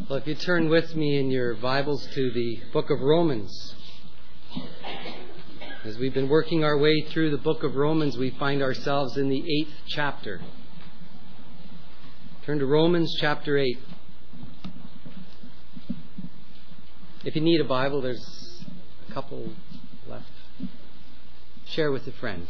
Well, if you turn with me in your Bibles to the book of Romans. As we've been working our way through the book of Romans, we find ourselves in the 8th chapter. Turn to Romans chapter 8. If you need a Bible, there's a couple left. Share with a friend.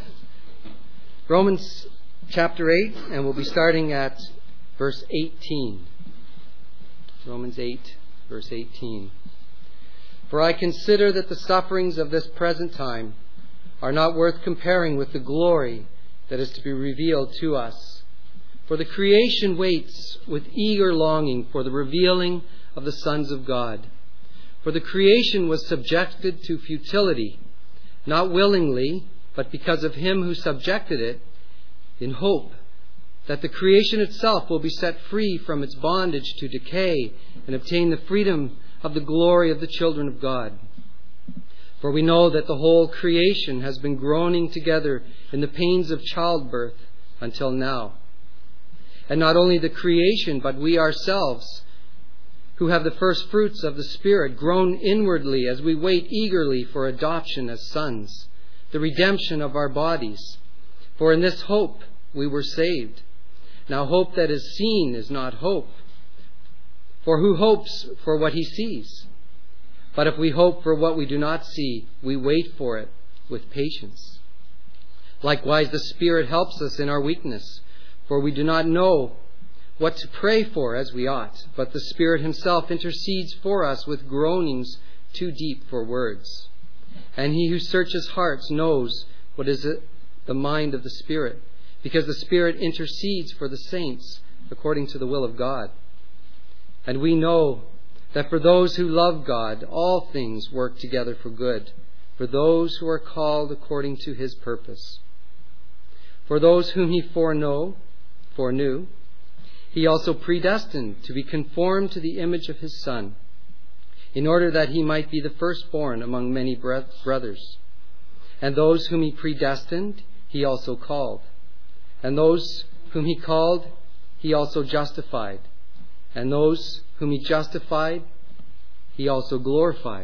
Romans chapter 8, and we'll be starting at verse 18. Romans 8, verse 18. For I consider that the sufferings of this present time are not worth comparing with the glory that is to be revealed to us. For the creation waits with eager longing for the revealing of the sons of God. For the creation was subjected to futility, not willingly, but because of him who subjected it, in hope that the creation itself will be set free from its bondage to decay and obtain the freedom of the glory of the children of God. For we know that the whole creation has been groaning together in the pains of childbirth until now. And not only the creation, but we ourselves, who have the first fruits of the Spirit, groan inwardly as we wait eagerly for adoption as sons, the redemption of our bodies. For in this hope we were saved. Now hope that is seen is not hope. For who hopes for what he sees? But if we hope for what we do not see, we wait for it with patience. Likewise, the Spirit helps us in our weakness, for we do not know what to pray for as we ought, but the Spirit himself intercedes for us with groanings too deep for words. And he who searches hearts knows what is the mind of the Spirit, because the Spirit intercedes for the saints according to the will of God. And we know that for those who love God, all things work together for good, for those who are called according to his purpose. For those whom he foreknew, he also predestined to be conformed to the image of his Son, in order that he might be the firstborn among many brothers. And those whom he predestined, he also called. And those whom he called, he also justified. And those whom he justified, he also glorified.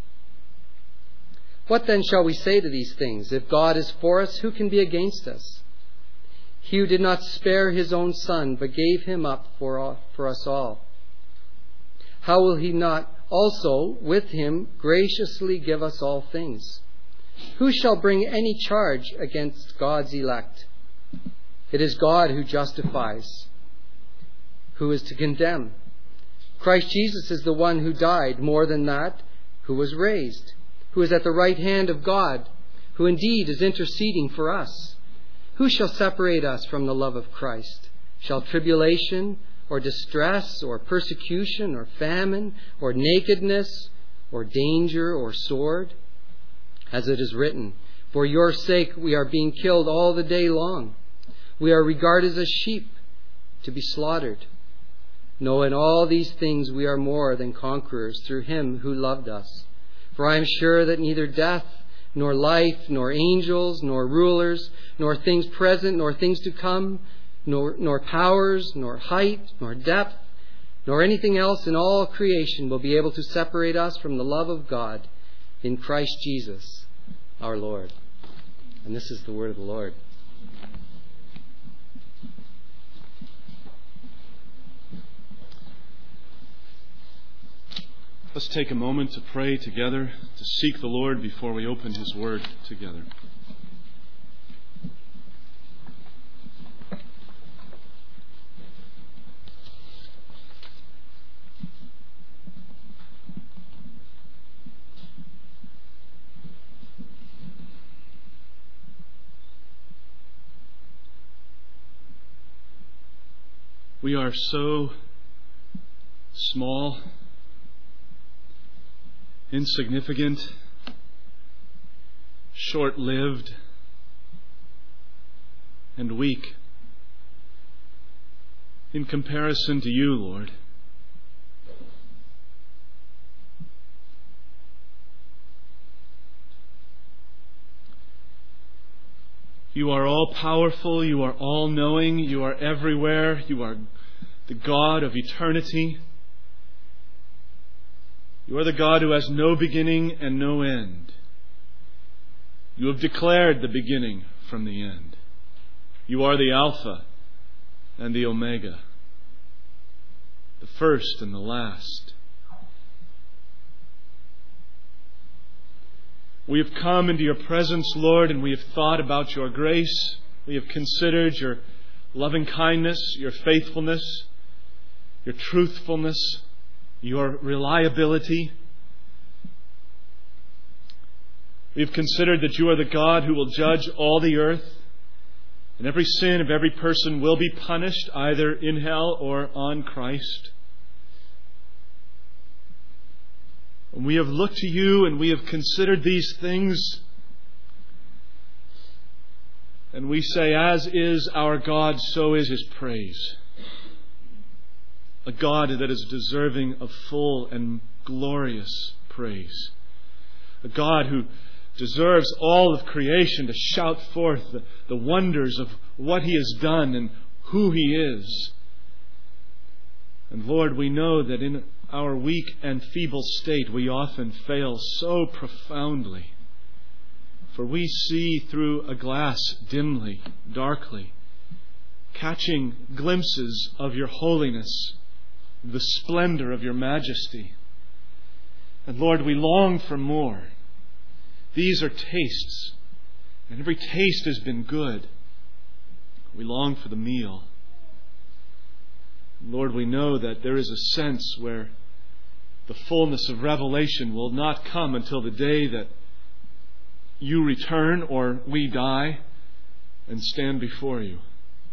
What then shall we say to these things? If God is for us, who can be against us? He who did not spare his own Son, but gave him up for us all, how will he not also with him graciously give us all things? Who shall bring any charge against God's elect? It is God who justifies. Who is to condemn? Christ Jesus is the one who died, more than that, who was raised, who is at the right hand of God, who indeed is interceding for us. Who shall separate us from the love of Christ? Shall tribulation, or distress, or persecution, or famine, or nakedness, or danger, or sword? As it is written, for your sake we are being killed all the day long. We are regarded as sheep to be slaughtered. No, in all these things we are more than conquerors through him who loved us. For I am sure that neither death, nor life, nor angels, nor rulers, nor things present, nor things to come, nor powers, nor height, nor depth, nor anything else in all creation will be able to separate us from the love of God in Christ Jesus, our Lord. And this is the word of the Lord. Let's take a moment to pray together, to seek the Lord before we open his word together. We are so small, insignificant, short-lived, and weak in comparison to you, Lord. You are all-powerful. You are all-knowing. You are everywhere. You are the God of eternity. You are the God who has no beginning and no end. You have declared the beginning from the end. You are the Alpha and the Omega, the first and the last. We have come into your presence, Lord, and we have thought about your grace. We have considered your loving kindness, your faithfulness, your truthfulness, your reliability. We have considered that you are the God who will judge all the earth, and every sin of every person will be punished either in hell or on Christ. And we have looked to you and we have considered these things, and we say, as is our God, so is His praise. A God that is deserving of full and glorious praise. A God who deserves all of creation to shout forth the wonders of what He has done and who He is. And Lord, we know that in our weak and feeble state we often fail so profoundly. For we see through a glass dimly, darkly, catching glimpses of your holiness, the splendor of your majesty. And Lord, we long for more. These are tastes, and every taste has been good. We long for the meal. Lord, we know that there is a sense where the fullness of revelation will not come until the day that you return or we die and stand before you.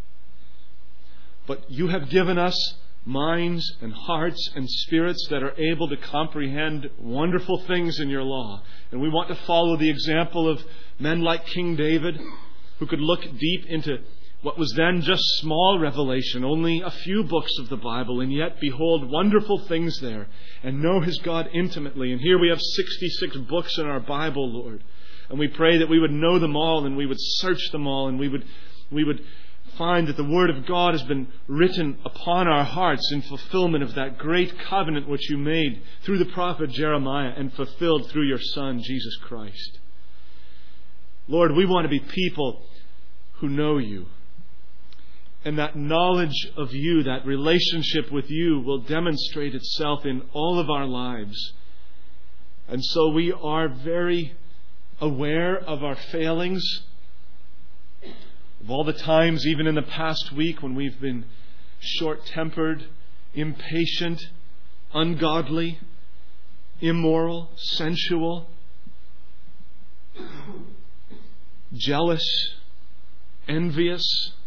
But you have given us minds and hearts and spirits that are able to comprehend wonderful things in your law. And we want to follow the example of men like King David, who could look deep into what was then just small revelation, only a few books of the Bible, and yet behold wonderful things there, and know his God intimately. And here we have 66 books in our Bible, Lord. And we pray that we would know them all, and we would search them all, and we would find that the Word of God has been written upon our hearts in fulfillment of that great covenant which you made through the prophet Jeremiah and fulfilled through your Son, Jesus Christ. Lord, we want to be people who know you. And that knowledge of you, that relationship with you, will demonstrate itself in all of our lives. And so we are very aware of our failings, of all the times, even in the past week, when we've been short-tempered, impatient, ungodly, immoral, sensual, jealous, envious.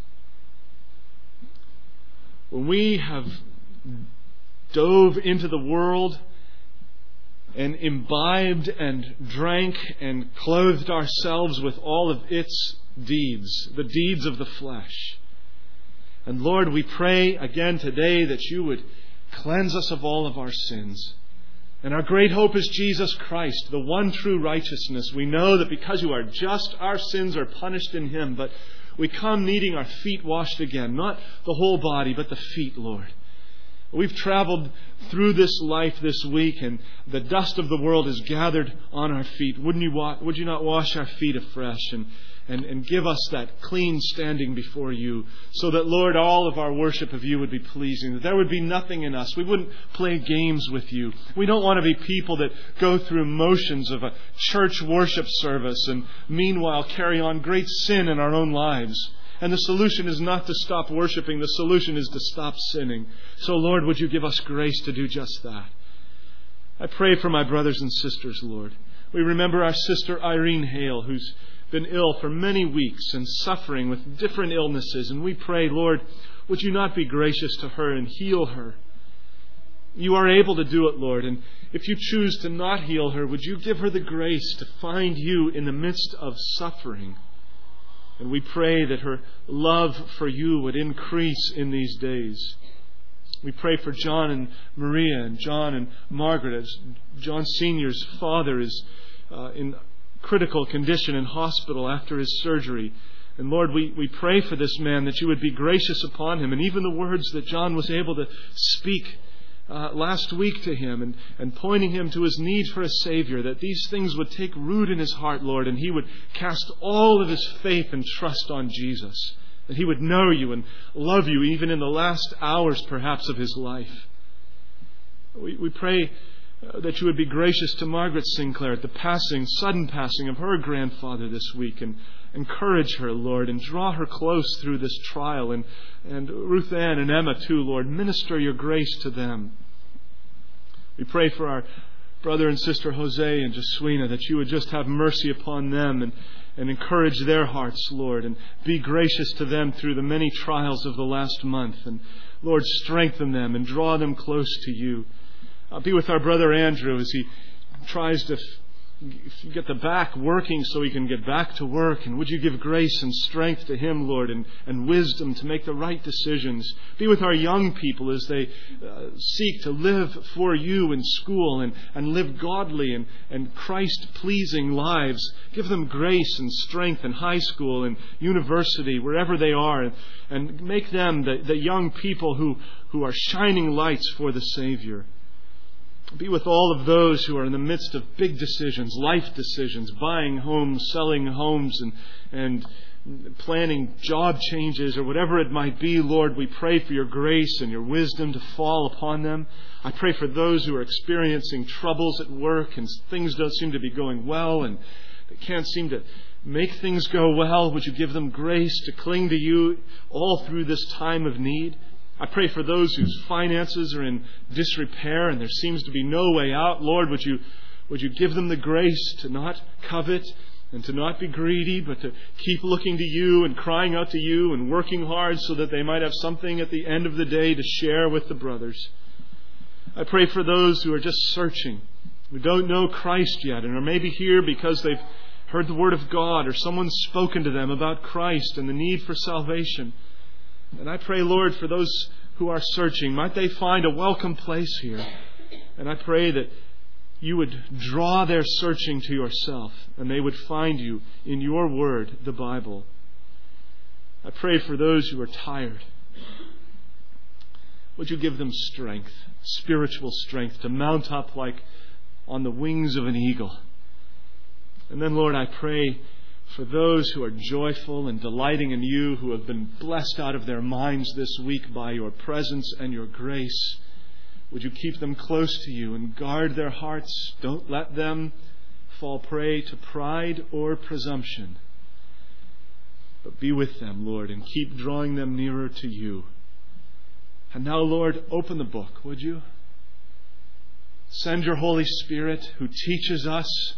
When we have dove into the world and imbibed and drank and clothed ourselves with all of its deeds, the deeds of the flesh. And Lord, we pray again today that you would cleanse us of all of our sins. And our great hope is Jesus Christ, the one true righteousness. We know that because you are just, our sins are punished in Him, but we come needing our feet washed again, not the whole body, but the feet, Lord. We've traveled through this life this week, and the dust of the world is gathered on our feet. Would you not wash our feet afresh and give us that clean standing before you, so that, Lord, all of our worship of you would be pleasing, that there would be nothing in us. We wouldn't play games with you. We don't want to be people that go through motions of a church worship service and meanwhile carry on great sin in our own lives. And the solution is not to stop worshiping. The solution is to stop sinning. So, Lord, would you give us grace to do just that? I pray for my brothers and sisters, Lord. We remember our sister Irene Hale, who's been ill for many weeks and suffering with different illnesses. And we pray, Lord, would you not be gracious to her and heal her? You are able to do it, Lord. And if you choose to not heal her, would you give her the grace to find you in the midst of suffering? And we pray that her love for you would increase in these days. We pray for John and Maria and John and Margaret, as John Sr.'s father is in critical condition in hospital after his surgery. And Lord, we pray for this man, that you would be gracious upon him. And even the words that John was able to speak last week to him and pointing him to his need for a Savior, that these things would take root in his heart, Lord, and he would cast all of his faith and trust on Jesus, that he would know you and love you even in the last hours, perhaps, of his life. We pray that you would be gracious to Margaret Sinclair at the sudden passing of her grandfather this week, and encourage her, Lord, and draw her close through this trial. And Ruth Ann and Emma too, Lord, minister your grace to them. We pray for our brother and sister Jose and Jesuina, that you would just have mercy upon them and encourage their hearts, Lord, and be gracious to them through the many trials of the last month. And Lord, strengthen them and draw them close to you. Be with our brother Andrew as he tries to get the back working so he can get back to work. And would you give grace and strength to him, Lord, and wisdom to make the right decisions. Be with our young people as they seek to live for you in school and live godly and Christ-pleasing lives. Give them grace and strength in high school and university, wherever they are, and make them the young people who are shining lights for the Savior. Be with all of those who are in the midst of big decisions, life decisions, buying homes, selling homes, and planning job changes or whatever it might be. Lord, we pray for your grace and your wisdom to fall upon them. I pray for those who are experiencing troubles at work and things don't seem to be going well and they can't seem to make things go well. Would you give them grace to cling to you all through this time of need? I pray for those whose finances are in disrepair and there seems to be no way out. Lord, would you give them the grace to not covet and to not be greedy, but to keep looking to you and crying out to you and working hard so that they might have something at the end of the day to share with the brothers. I pray for those who are just searching, who don't know Christ yet and are maybe here because they've heard the Word of God or someone's spoken to them about Christ and the need for salvation. And I pray, Lord, for those who are searching, might they find a welcome place here. And I pray that you would draw their searching to yourself and they would find you in your Word, the Bible. I pray for those who are tired. Would you give them strength, spiritual strength, to mount up like on the wings of an eagle. And then, Lord, I pray for those who are joyful and delighting in you, who have been blessed out of their minds this week by your presence and your grace. Would you keep them close to you and guard their hearts? Don't let them fall prey to pride or presumption. But be with them, Lord, and keep drawing them nearer to you. And now, Lord, open the book, would you? Send your Holy Spirit who teaches us,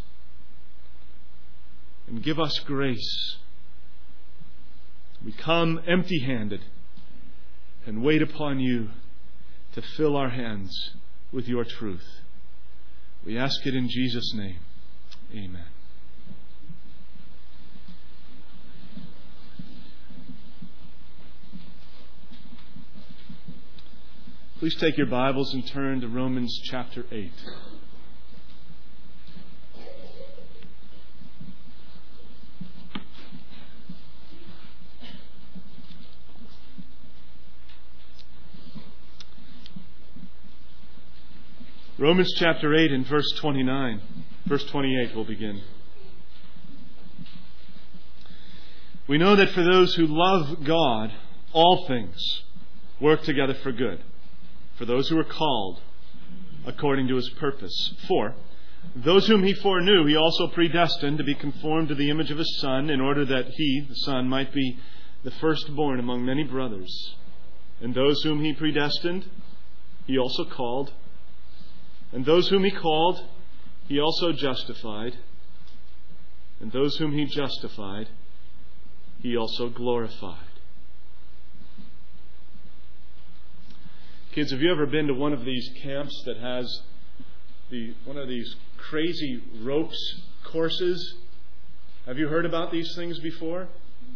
and give us grace. We come empty-handed and wait upon you to fill our hands with your truth. We ask it in Jesus' name. Amen. Please take your Bibles and turn to Romans chapter 8. Romans chapter 8 and verse 29. Verse 28 will begin. We know that for those who love God, all things work together for good, for those who are called according to His purpose. For those whom He foreknew, He also predestined to be conformed to the image of His Son, in order that He, the Son, might be the firstborn among many brothers. And those whom He predestined, He also called. And those whom He called, He also justified. And those whom He justified, He also glorified. Kids, have you ever been to one of these camps that has one of these crazy ropes courses? Have you heard about these things before?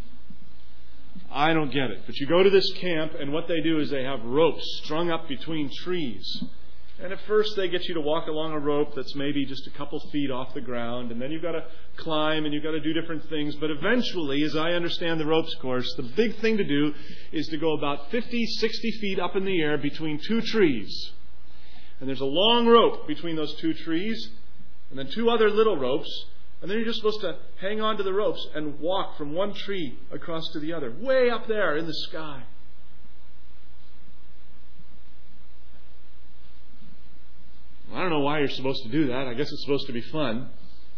I don't get it. But you go to this camp, and what they do is they have ropes strung up between trees. And at first they get you to walk along a rope that's maybe just a couple feet off the ground, and then you've got to climb and you've got to do different things. But eventually, as I understand the ropes course, the big thing to do is to go about 50, 60 feet up in the air between two trees. And there's a long rope between those two trees, and then two other little ropes. And then you're just supposed to hang on to the ropes and walk from one tree across to the other, way up there in the sky. I don't know why you're supposed to do that. I guess it's supposed to be fun.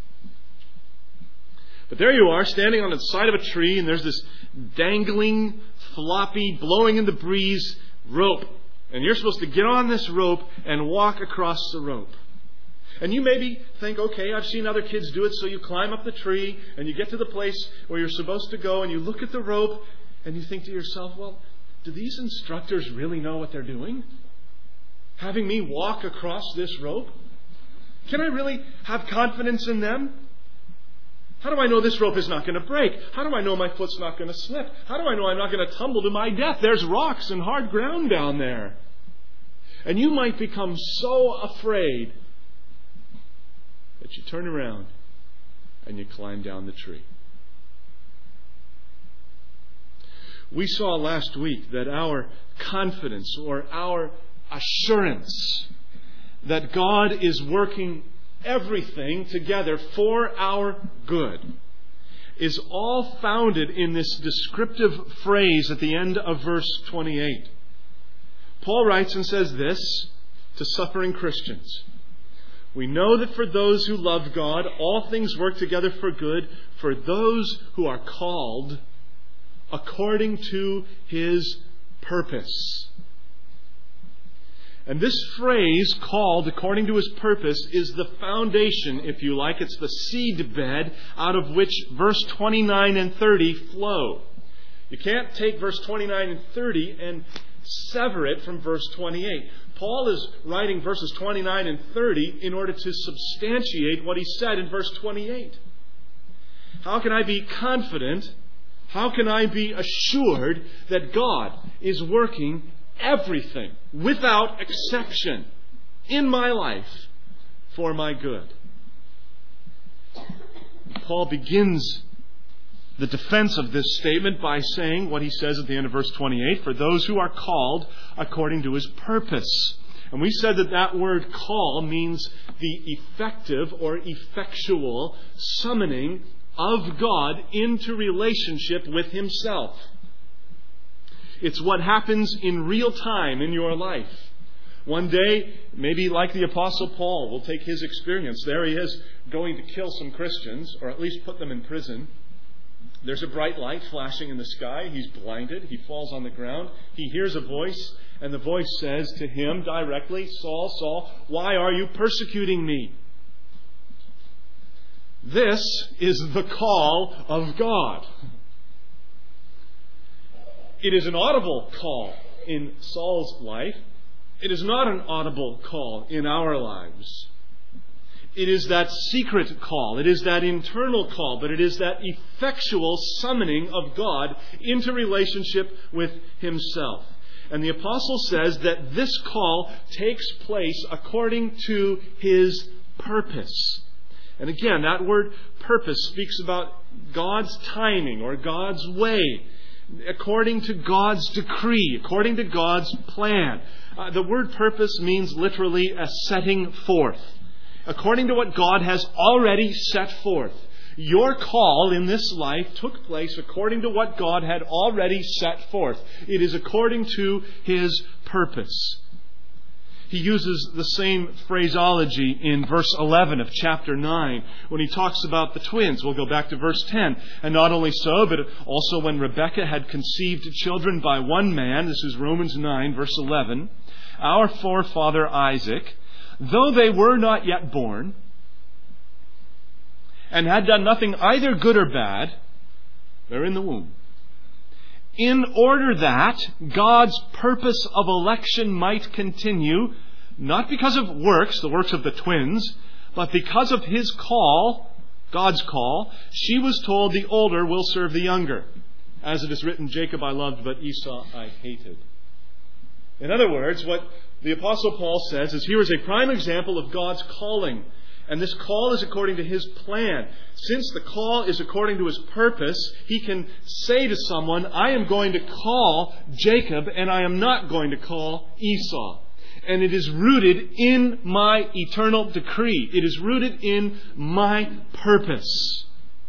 But there you are, standing on the side of a tree, and there's this dangling, floppy, blowing in the breeze rope. And you're supposed to get on this rope and walk across the rope. And you maybe think, okay, I've seen other kids do it, so you climb up the tree, and you get to the place where you're supposed to go, and you look at the rope, and you think to yourself, well, do these instructors really know what they're doing? Having me walk across this rope? Can I really have confidence in them? How do I know this rope is not going to break? How do I know my foot's not going to slip? How do I know I'm not going to tumble to my death? There's rocks and hard ground down there. And you might become so afraid that you turn around and you climb down the tree. We saw last week that our confidence or our assurance that God is working everything together for our good is all founded in this descriptive phrase at the end of verse 28. Paul writes and says this to suffering Christians. We know that for those who love God, all things work together for good, for those who are called according to His purpose. And this phrase, called according to His purpose, is the foundation, if you like. It's the seed bed out of which verse 29 and 30 flow. You can't take verse 29 and 30 and sever it from verse 28. Paul is writing verses 29 and 30 in order to substantiate what he said in verse 28. How can I be confident? How can I be assured that God is working everything, without exception, in my life for my good? Paul begins the defense of this statement by saying what he says at the end of verse 28, for those who are called according to His purpose. And we said that that word call means the effective or effectual summoning of God into relationship with Himself. It's what happens in real time in your life. One day, maybe like the Apostle Paul, we'll take his experience. There he is going to kill some Christians, or at least put them in prison. There's a bright light flashing in the sky. He's blinded. He falls on the ground. He hears a voice, and the voice says to him directly, Saul, Saul, why are you persecuting me? This is the call of God. It is an audible call in Saul's life. It is not an audible call in our lives. It is that secret call. It is that internal call. But it is that effectual summoning of God into relationship with Himself. And the apostle says that this call takes place according to His purpose. And again, that word purpose speaks about God's timing or God's way, according to God's decree, according to God's plan. The word purpose means literally a setting forth, according to what God has already set forth. Your call in this life took place according to what God had already set forth. It is according to His purpose. He uses the same phraseology in verse 11 of chapter 9 when he talks about the twins. We'll go back to verse 10. And not only so, but also when Rebekah had conceived children by one man, this is Romans 9, verse 11, our forefather Isaac, though they were not yet born, and had done nothing either good or bad, they're in the womb, in order that God's purpose of election might continue, not because of works, the works of the twins, but because of His call, God's call, she was told the older will serve the younger. As it is written, Jacob I loved, but Esau I hated. In other words, what the Apostle Paul says is here is a prime example of God's calling. And this call is according to His plan. Since the call is according to His purpose, He can say to someone, I am going to call Jacob and I am not going to call Esau. and it is rooted in my eternal decree. It is rooted in my purpose.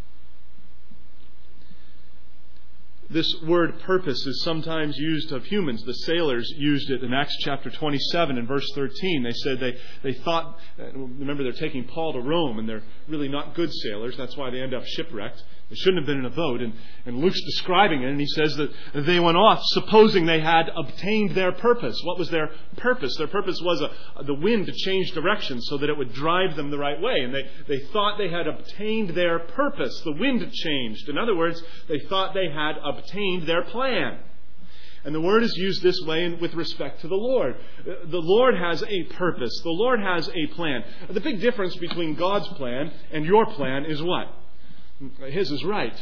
This word purpose is sometimes used of humans. The sailors used it in Acts chapter 27 and verse 13. They said they thought, remember they're taking Paul to Rome and they're really not good sailors. That's why they end up shipwrecked. They shouldn't have been in a boat. And Luke's describing it, and he says that they went off supposing they had obtained their purpose. What was their purpose? Their purpose was the wind to change direction so that it would drive them the right way. And they thought they had obtained their purpose. The wind changed. In other words, they thought they had obtained their plan. And the word is used this way with respect to the Lord. The Lord has a purpose. The Lord has a plan. The big difference between God's plan and your plan is what? His is right.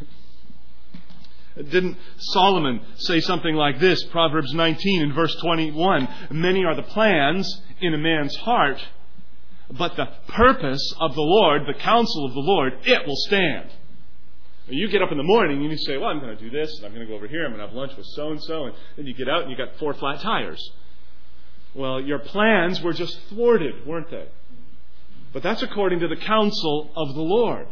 Didn't Solomon say something like this? Proverbs 19 and verse 21. Many are the plans in a man's heart, but the purpose of the Lord, the counsel of the Lord, it will stand. You get up in the morning and you say, well, I'm going to do this, and I'm going to go over here, I'm going to have lunch with so-and-so, and then you get out and you got 4 flat tires. Well, your plans were just thwarted, weren't they? But that's according to the counsel of the Lord.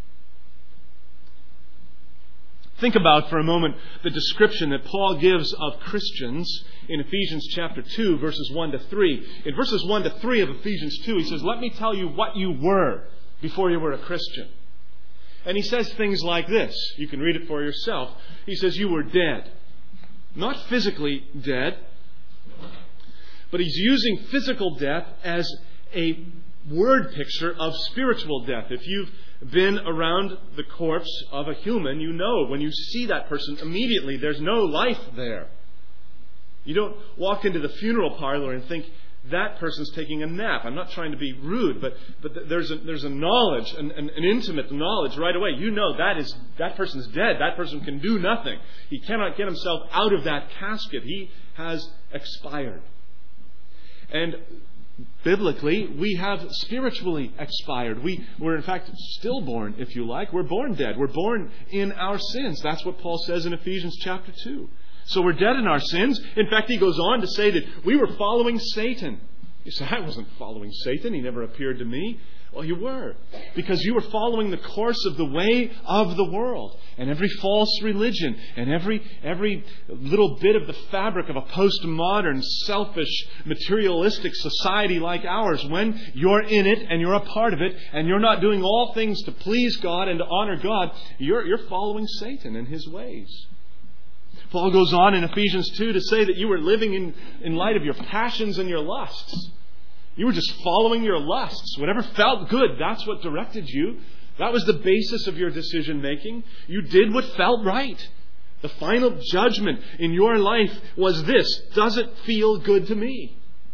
Think about for a moment the description that Paul gives of Christians in Ephesians chapter 2, verses 1 to 3. In verses 1 to 3 of Ephesians 2, he says, let me tell you what you were before you were a Christian. And he says things like this. You can read it for yourself. He says, you were dead. Not physically dead, but he's using physical death as a word picture of spiritual death. If you've been around the corpse of a human, you know when you see that person immediately there's no life there. You don't walk into the funeral parlor and think that person's taking a nap. I'm not trying to be rude, but there's a knowledge, an intimate knowledge right away. You know that person's dead. That person can do nothing. He cannot get himself out of that casket. He has expired. And biblically, we have spiritually expired. We're in fact stillborn, if you like. We're born dead. We're born in our sins. That's what Paul says in Ephesians chapter 2. So we're dead in our sins. In fact, he goes on to say that we were following Satan. You say, I wasn't following Satan. He never appeared to me. Well, you were. Because you were following the course of the way of the world. And every false religion. And every little bit of the fabric of a postmodern, selfish, materialistic society like ours. When you're in it and you're a part of it and you're not doing all things to please God and to honor God, you're following Satan and his ways. Paul goes on in Ephesians 2 to say that you were living in light of your passions and your lusts. You were just following your lusts. Whatever felt good, that's what directed you. That was the basis of your decision making. You did what felt right. The final judgment in your life was this: does it feel good to me?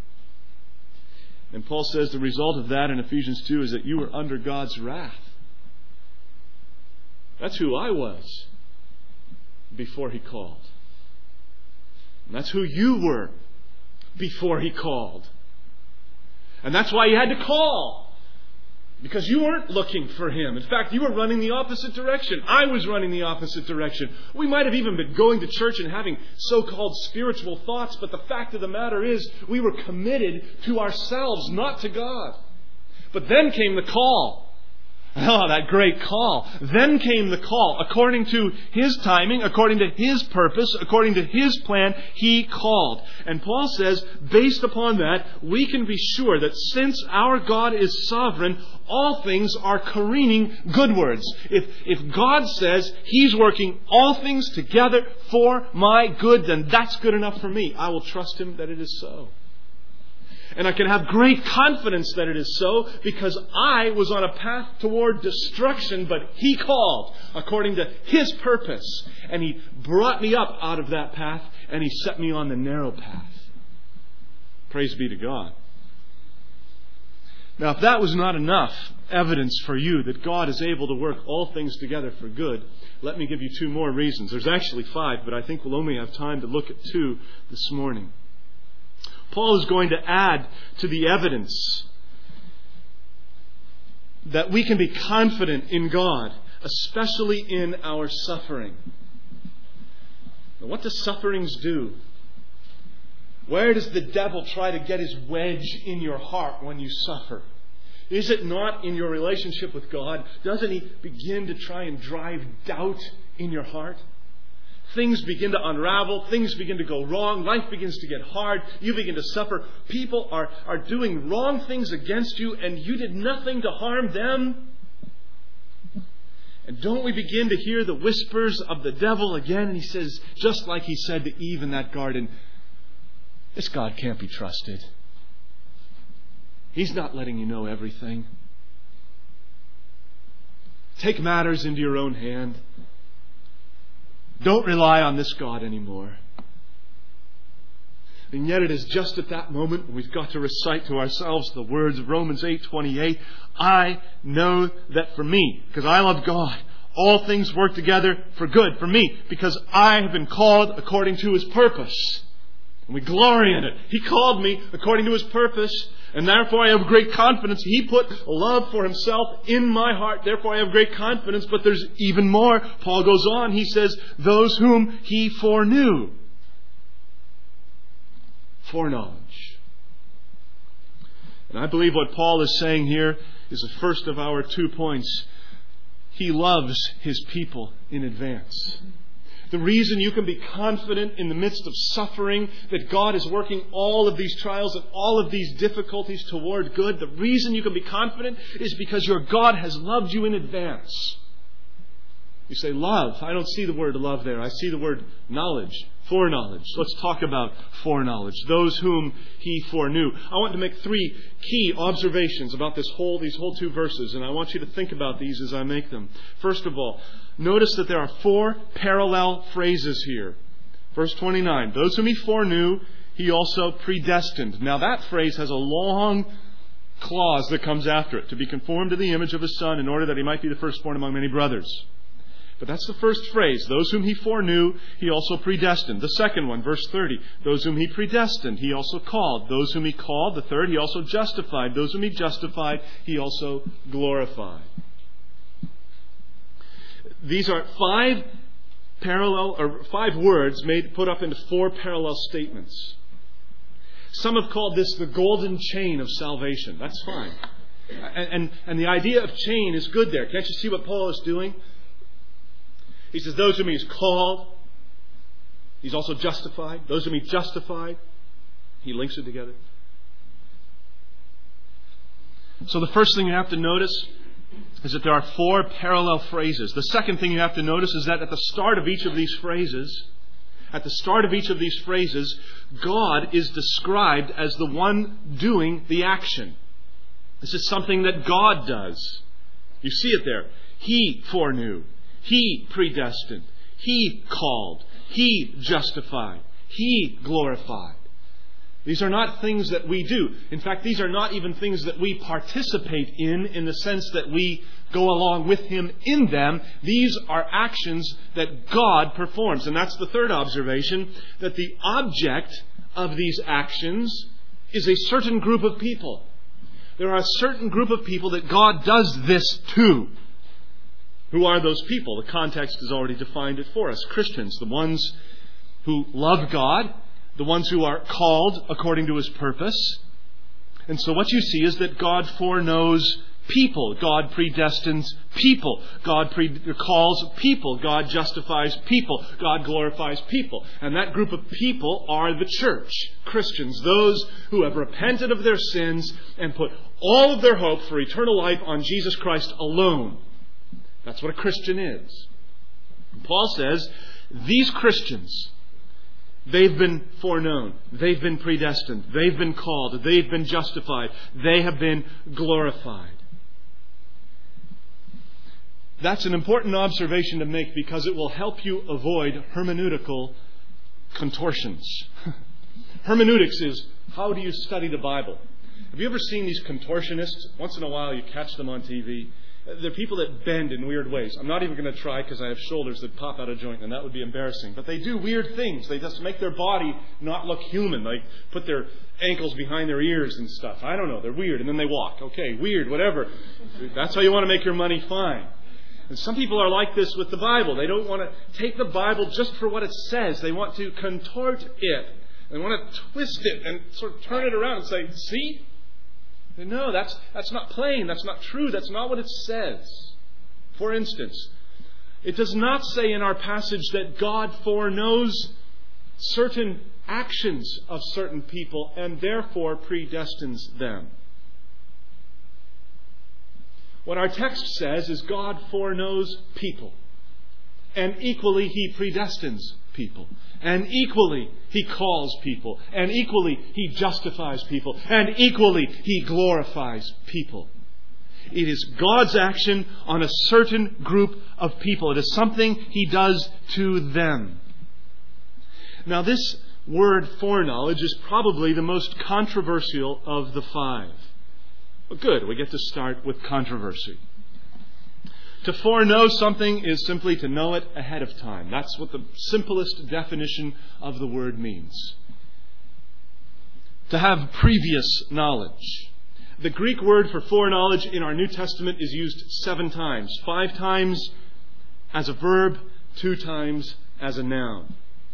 And Paul says the result of that in Ephesians 2 is that you were under God's wrath. That's who I was before He called. And that's who you were before He called. And that's why He had to call. Because you weren't looking for Him. In fact, you were running the opposite direction. I was running the opposite direction. We might have even been going to church and having so-called spiritual thoughts, but the fact of the matter is we were committed to ourselves, not to God. But then came the call. Oh, that great call. Then came the call. According to His timing, according to His purpose, according to His plan, He called. And Paul says, based upon that, we can be sure that since our God is sovereign, all things are careening goodwards. If God says He's working all things together for my good, then that's good enough for me. I will trust Him that it is so. And I can have great confidence that it is so because I was on a path toward destruction, but He called according to His purpose. And He brought me up out of that path and He set me on the narrow path. Praise be to God. Now, if that was not enough evidence for you that God is able to work all things together for good, let me give you 2 more reasons. There's actually 5, but I think we'll only have time to look at 2 this morning. Paul is going to add to the evidence that we can be confident in God, especially in our suffering. Now, what do sufferings do? Where does the devil try to get his wedge in your heart when you suffer? Is it not in your relationship with God? Doesn't he begin to try and drive doubt in your heart? Things begin to unravel. Things begin to go wrong. Life begins to get hard. You begin to suffer. People are doing wrong things against you, and you did nothing to harm them. And don't we begin to hear the whispers of the devil again? And he says, just like he said to Eve in that garden, this God can't be trusted. He's not letting you know everything. Take matters into your own hand. Don't rely on this God anymore. And yet it is just at that moment when we've got to recite to ourselves the words of Romans 8:28. I know that for me, because I love God, all things work together for good for me, because I have been called according to His purpose. And we glory in it. He called me according to His purpose, and therefore I have great confidence. He put love for Himself in my heart. Therefore I have great confidence. But there's even more. Paul goes on. He says, those whom He foreknew. Foreknowledge. And I believe what Paul is saying here is the first of our 2 points. He loves His people in advance. The reason you can be confident in the midst of suffering that God is working all of these trials and all of these difficulties toward good, the reason you can be confident is because your God has loved you in advance. You say, love. I don't see the word love there. I see the word knowledge, foreknowledge. Let's talk about foreknowledge. Those whom He foreknew. I want to make 3 key observations about these whole 2 verses, and I want you to think about these as I make them. First of all, notice that there are 4 parallel phrases here. Verse 29, those whom He foreknew, He also predestined. Now that phrase has a long clause that comes after it. To be conformed to the image of His Son in order that He might be the firstborn among many brothers. But that's the first phrase. Those whom He foreknew, He also predestined. The second one, verse 30. Those whom He predestined, He also called. Those whom He called, the third, He also justified. Those whom He justified, He also glorified. These are 5 words put up into 4 parallel statements. Some have called this the golden chain of salvation. That's fine. And the idea of chain is good there. Can't you see what Paul is doing? He says, those whom He's called, He's also justified. Those whom He justified, He links it together. So the first thing you have to notice is that there are 4 parallel phrases. The second thing you have to notice is that at the start of each of these phrases, God is described as the one doing the action. This is something that God does. You see it there. He foreknew. He predestined. He called. He justified. He glorified. These are not things that we do. In fact, these are not even things that we participate in the sense that we go along with Him in them. These are actions that God performs. And that's the third observation, that the object of these actions is a certain group of people. There are a certain group of people that God does this to. Who are those people? The context has already defined it for us. Christians, the ones who love God, the ones who are called according to His purpose. And so what you see is that God foreknows people. God predestines people. God calls people. God justifies people. God glorifies people. And that group of people are the church. Christians. Those who have repented of their sins and put all of their hope for eternal life on Jesus Christ alone. That's what a Christian is. Paul says, these Christians, they've been foreknown. They've been predestined. They've been called. They've been justified. They have been glorified. That's an important observation to make because it will help you avoid hermeneutical contortions. Hermeneutics is, how do you study the Bible? Have you ever seen these contortionists? Once in a while you catch them on TV. They're people that bend in weird ways. I'm not even going to try because I have shoulders that pop out of joint and that would be embarrassing. But they do weird things. They just make their body not look human. Like put their ankles behind their ears and stuff. I don't know. They're weird. And then they walk. Okay, weird, whatever. That's how you want to make your money, fine. And some people are like this with the Bible. They don't want to take the Bible just for what it says. They want to contort it. And want to twist it and sort of turn it around and say, see? No, that's not plain. That's not true. That's not what it says. For instance, it does not say in our passage that God foreknows certain actions of certain people and therefore predestines them. What our text says is God foreknows people. And equally He predestines people. And equally He calls people. And equally He justifies people. And equally He glorifies people. It is God's action on a certain group of people. It is something He does to them. Now this word foreknowledge is probably the most controversial of the five. But good, we get to start with controversy. To foreknow something is simply to know it ahead of time. That's what the simplest definition of the word means. To have previous knowledge. The Greek word for foreknowledge in our New Testament is used 7 times. 5 times as a verb, 2 times as a noun.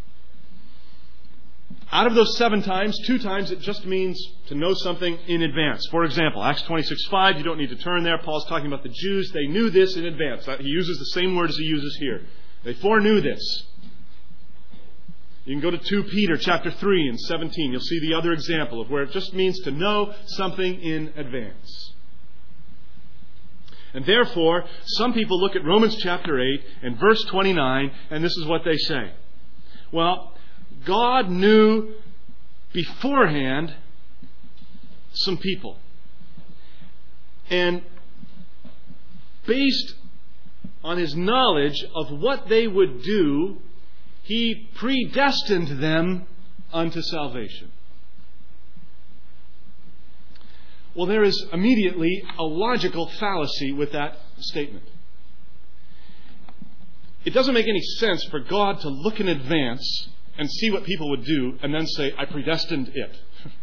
Out of those 7 times, 2 times it just means to know something in advance. For example, Acts 26:5, you don't need to turn there. Paul's talking about the Jews. They knew this in advance. He uses the same word as he uses here. They foreknew this. You can go to 2 Peter chapter 3 and 17. You'll see the other example of where it just means to know something in advance. And therefore, some people look at Romans chapter 8 and verse 29, and this is what they say. Well, God knew beforehand some people. And based on His knowledge of what they would do, He predestined them unto salvation. Well, there is immediately a logical fallacy with that statement. It doesn't make any sense for God to look in advance and see what people would do, and then say, I predestined it.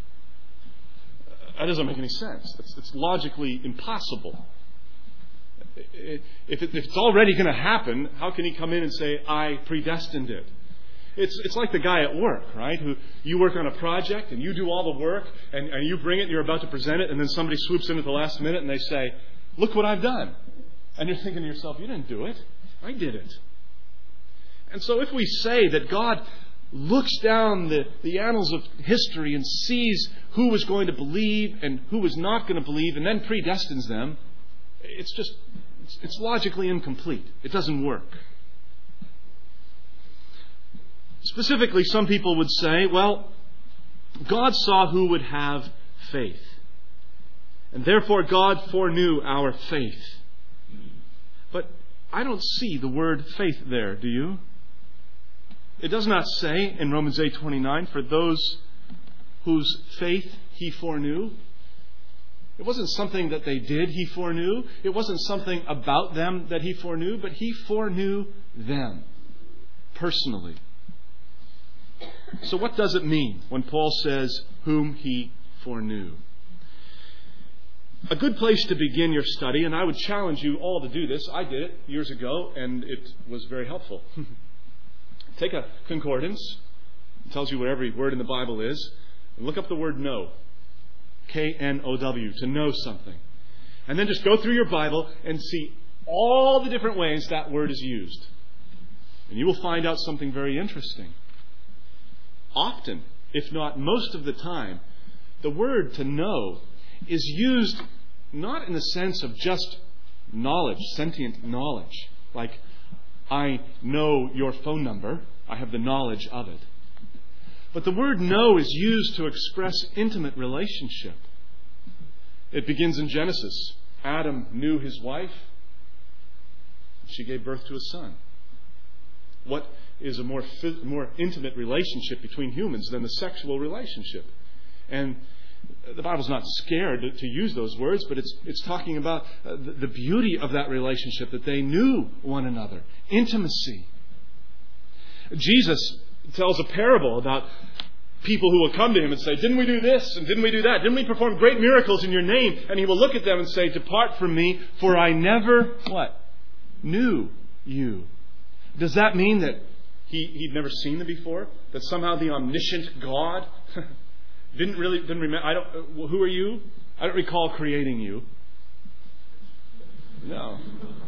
That doesn't make any sense. It's logically impossible. If it's already going to happen, how can He come in and say, I predestined it? It's like the guy at work, right? Who you work on a project, and you do all the work, and you bring it, and you're about to present it, and then somebody swoops in at the last minute, and they say, look what I've done. And you're thinking to yourself, you didn't do it. I did it. And so if we say that God looks down the annals of history and sees who was going to believe and who was not going to believe and then predestines them, it's logically incomplete. It doesn't work. Specifically, some people would say, well, God saw who would have faith. And therefore God foreknew our faith. But I don't see the word faith there, do you? It does not say in Romans 8:29, for those whose faith He foreknew. It wasn't something that they did He foreknew. It wasn't something about them that He foreknew, but He foreknew them personally. So what does it mean when Paul says whom He foreknew? A good place to begin your study, and I would challenge you all to do this. I did it years ago, and it was very helpful. Take a concordance. It tells you what every word in the Bible is. And look up the word know. K-N-O-W, to know something. And then just go through your Bible and see all the different ways that word is used. And you will find out something very interesting. Often, if not most of the time, the word to know is used not in the sense of just knowledge, sentient knowledge, like I know your phone number, I have the knowledge of it. But the word know is used to express intimate relationship. It begins in Genesis. Adam knew his wife. She gave birth to a son. What is a more intimate relationship between humans than the sexual relationship? And the Bible's not scared to use those words, but it's talking about the beauty of that relationship, that they knew one another. Intimacy. Jesus tells a parable about people who will come to Him and say, didn't we do this and didn't we do that? Didn't we perform great miracles in your name? And He will look at them and say, depart from me, for I never, what? Knew you. Does that mean that he'd never seen them before? That somehow the omniscient God didn't remember. Who are you? I don't recall creating you. No,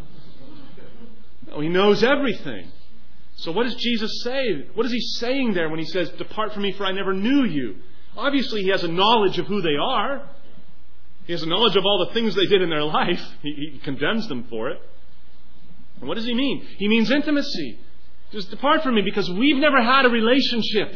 he knows everything. So what does Jesus say? What is he saying there when he says, "Depart from me, for I never knew you"? Obviously, he has a knowledge of who they are. He has a knowledge of all the things they did in their life. He condemns them for it. And what does he mean? He means intimacy. Just depart from me because we've never had a relationship.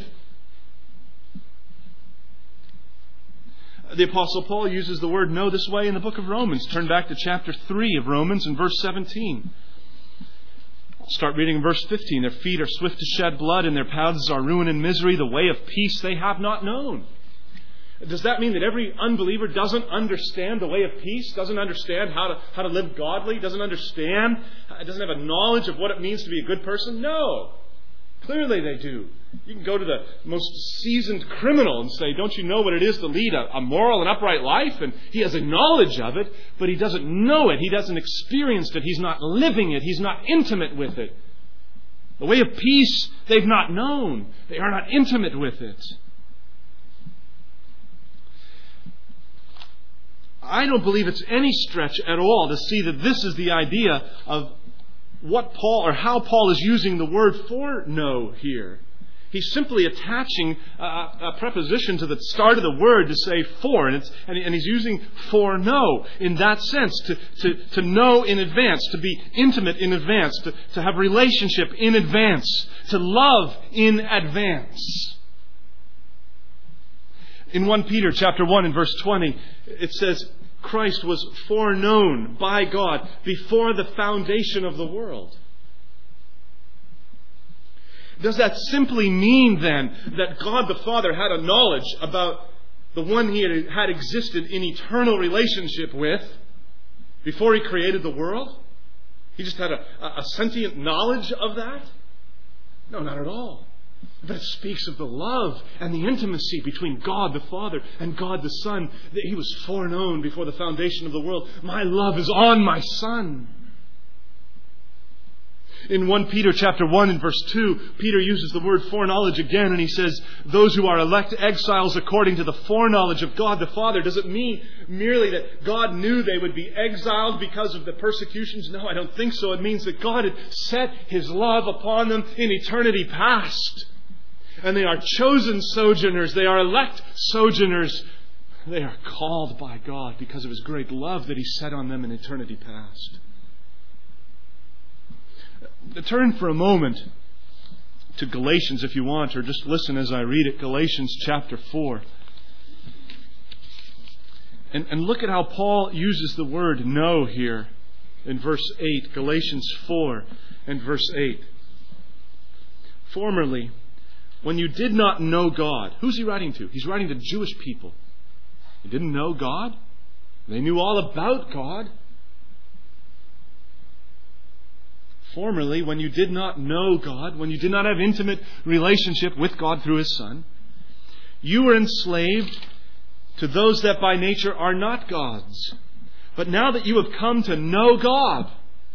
The Apostle Paul uses the word know this way in the book of Romans. Turn back to chapter 3 of Romans and verse 17. I'll start reading in verse 15. Their feet are swift to shed blood, and their paths are ruin and misery. The way of peace they have not known. Does that mean that every unbeliever doesn't understand the way of peace? Doesn't understand how to live godly? Doesn't have a knowledge of what it means to be a good person? No. Clearly they do. You can go to the most seasoned criminal and say, "Don't you know what it is to lead a moral and upright life?" And he has a knowledge of it, but he doesn't know it. He doesn't experience it. He's not living it. He's not intimate with it. The way of peace they've not known. They are not intimate with it. I don't believe it's any stretch at all to see that this is the idea of what Paul, or how Paul is using the word for know here. He's simply attaching a preposition to the start of the word to say for, and he's using for know in that sense, to know in advance, to be intimate in advance, to have relationship in advance, to love in advance. In 1 Peter chapter 1 and verse 20, it says, Christ was foreknown by God before the foundation of the world. Does that simply mean then that God the Father had a knowledge about the one He had existed in eternal relationship with before He created the world? He just had a sentient knowledge of that? No, not at all. But it speaks of the love and the intimacy between God the Father and God the Son. That He was foreknown before the foundation of the world. My love is on my Son. In 1 Peter chapter 1 and verse 2, Peter uses the word foreknowledge again, and he says, those who are elect exiles according to the foreknowledge of God the Father. Does it mean merely that God knew they would be exiled because of the persecutions? No, I don't think so. It means that God had set His love upon them in eternity past. And they are chosen sojourners. They are elect sojourners. They are called by God because of His great love that He set on them in eternity past. Turn for a moment to Galatians if you want, or just listen as I read it. Galatians chapter 4. And look at how Paul uses the word know here in verse 8. Galatians 4 and verse 8. Formerly, when you did not know God. Who's he writing to? He's writing to Jewish people. They didn't know God. They knew all about God. Formerly, when you did not know God, when you did not have intimate relationship with God through His Son, you were enslaved to those that by nature are not God's. But now that you have come to know God,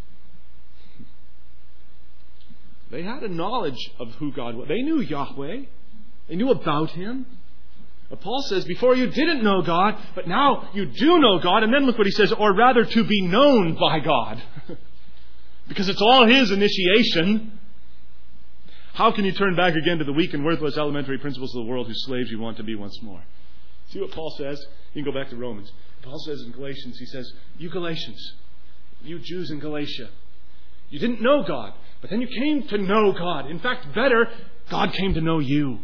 they had a knowledge of who God was. They knew Yahweh. They knew about Him. But Paul says, before you didn't know God, but now you do know God. And then look what he says, or rather to be known by God. Because it's all His initiation. How can you turn back again to the weak and worthless elementary principles of the world whose slaves you want to be once more? See what Paul says? You can go back to Romans. Paul says in Galatians, he says, you Galatians, you Jews in Galatia, you didn't know God, but then you came to know God. In fact, better, God came to know you.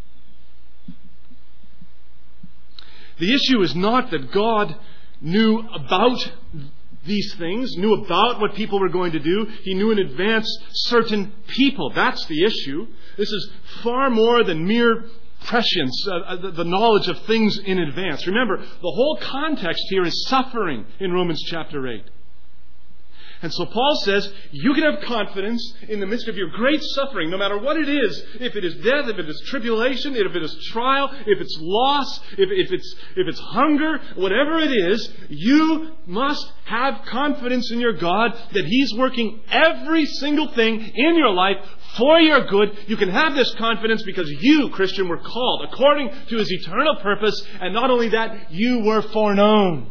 The issue is not that God knew about these things, knew about what people were going to do. He knew in advance certain people. That's the issue. This is far more than mere prescience, the knowledge of things in advance. Remember, the whole context here is suffering in Romans chapter 8. And so Paul says, you can have confidence in the midst of your great suffering, no matter what it is. If it is death, if it is tribulation, if it is trial, if it's loss, if it's hunger, whatever it is, you must have confidence in your God that He's working every single thing in your life for your good. You can have this confidence because you, Christian, were called according to His eternal purpose. And not only that, you were foreknown.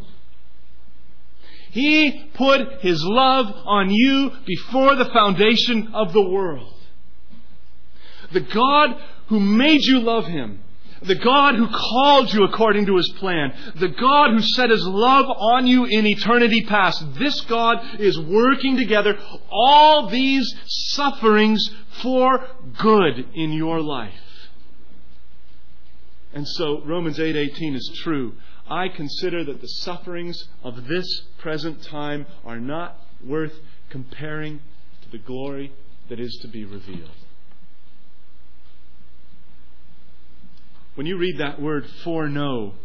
He put His love on you before the foundation of the world. The God who made you love Him, the God who called you according to His plan, the God who set His love on you in eternity past, this God is working together all these sufferings for good in your life. And so Romans 8:18 is true. I consider that the sufferings of this present time are not worth comparing to the glory that is to be revealed. When you read that word foreknow,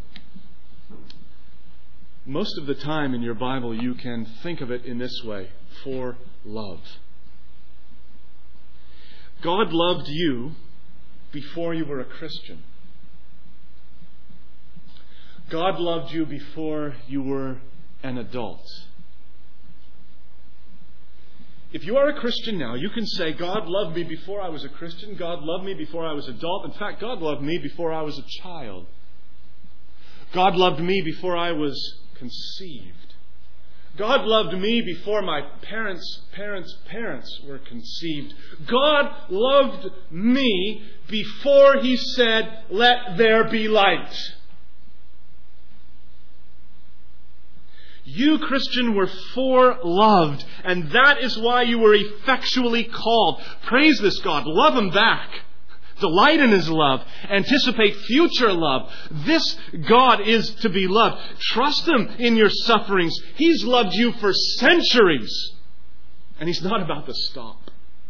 most of the time in your Bible you can think of it in this way: for love. God loved you before you were a Christian. God loved you before you were an adult. If you are a Christian now, you can say, God loved me before I was a Christian. God loved me before I was an adult. In fact, God loved me before I was a child. God loved me before I was conceived. God loved me before my parents' were conceived. God loved me before He said, let there be light. You, Christian, were foreloved, and that is why you were effectually called. Praise this God. Love Him back. Delight in His love. Anticipate future love. This God is to be loved. Trust Him in your sufferings. He's loved you for centuries, and He's not about to stop.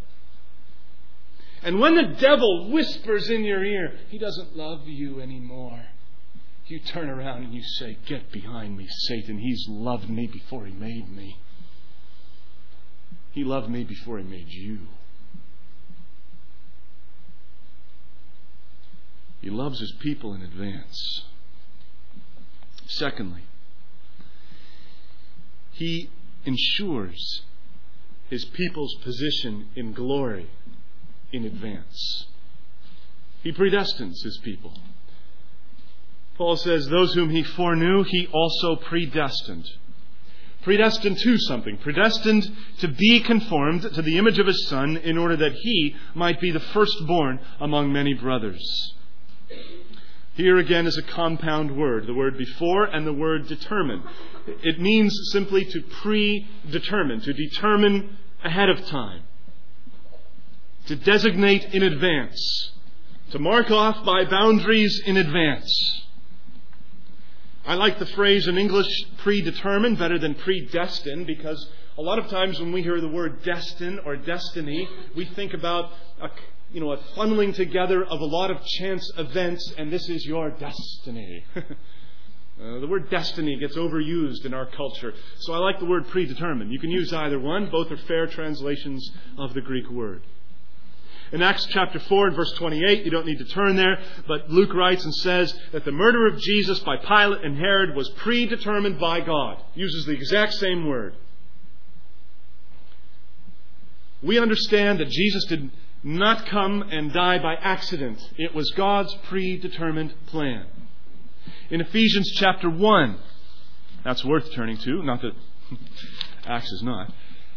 And when the devil whispers in your ear, he doesn't love you anymore, you turn around and you say, get behind me, Satan. He's loved me before He made me. He loved me before He made you. He loves His people in advance. Secondly, He ensures His people's position in glory in advance. He predestines His people. Paul says, those whom He foreknew, He also predestined. Predestined to something. Predestined to be conformed to the image of His Son in order that He might be the firstborn among many brothers. Here again is a compound word. The word before and the word determine. It means simply to predetermine, to determine ahead of time. To designate in advance. To mark off by boundaries in advance. I like the phrase in English predetermined better than predestined, because a lot of times when we hear the word destin or destiny, we think about a funneling together of a lot of chance events, and this is your destiny. The word destiny gets overused in our culture, so I like the word predetermined. You can use either one. Both are fair translations of the Greek word. In Acts chapter 4 and verse 28, you don't need to turn there, but Luke writes and says that the murder of Jesus by Pilate and Herod was predetermined by God. Uses the exact same word. We understand that Jesus did not come and die by accident. It was God's predetermined plan. In Ephesians chapter 1, that's worth turning to, not that Acts is not.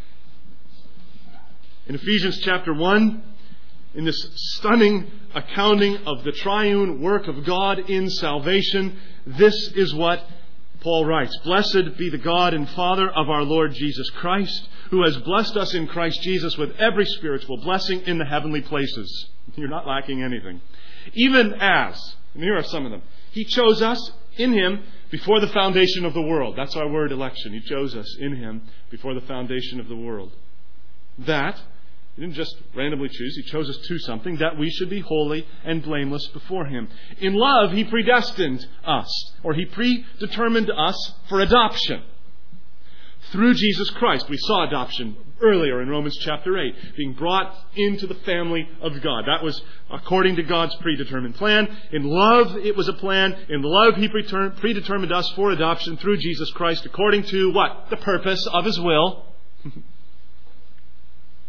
In Ephesians chapter 1, in this stunning accounting of the triune work of God in salvation, this is what Paul writes. Blessed be the God and Father of our Lord Jesus Christ, who has blessed us in Christ Jesus with every spiritual blessing in the heavenly places. You're not lacking anything. Even as, and here are some of them, He chose us in Him before the foundation of the world. That's our word election. He chose us in Him before the foundation of the world. That He didn't just randomly choose. He chose us to something, that we should be holy and blameless before Him. In love, He predestined us, or He predetermined us for adoption. Through Jesus Christ. We saw adoption earlier in Romans chapter 8. Being brought into the family of God. That was according to God's predetermined plan. In love, it was a plan. In love, He predetermined us for adoption through Jesus Christ according to what? The purpose of His will.